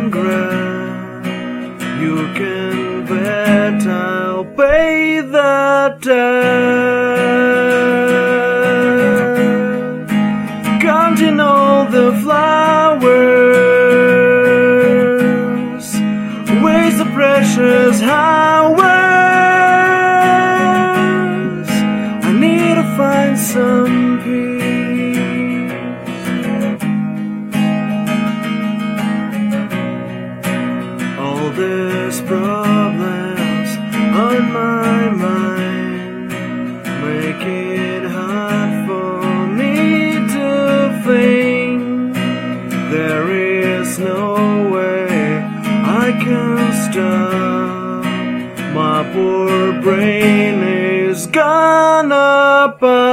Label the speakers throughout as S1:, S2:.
S1: regret. You can bet I'll pay the debt. Counting all the flowers, waste the precious hours. I need to find some peace. All these problems on my mind make it hard for me to think. There is no way I can stop. My poor brain is gonna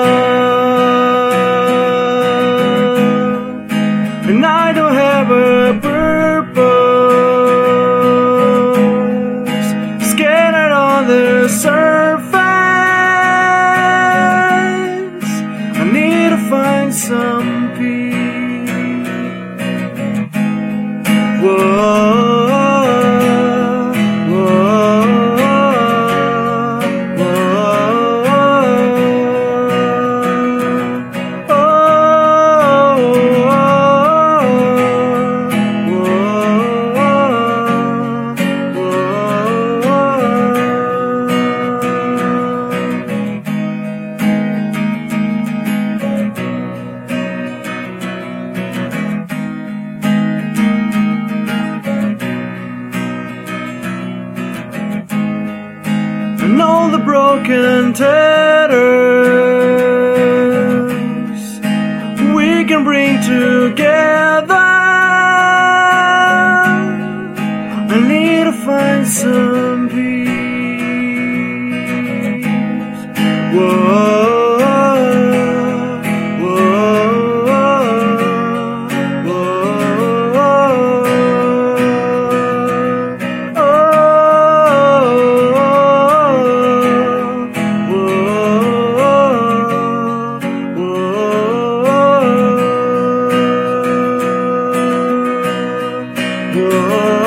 S1: pop, and I don't have a purpose. Scattered on the surface, I need to find some peace. Whoa. And all the broken tatters we can bring together. I need to find some peace. Whoa. Whoa.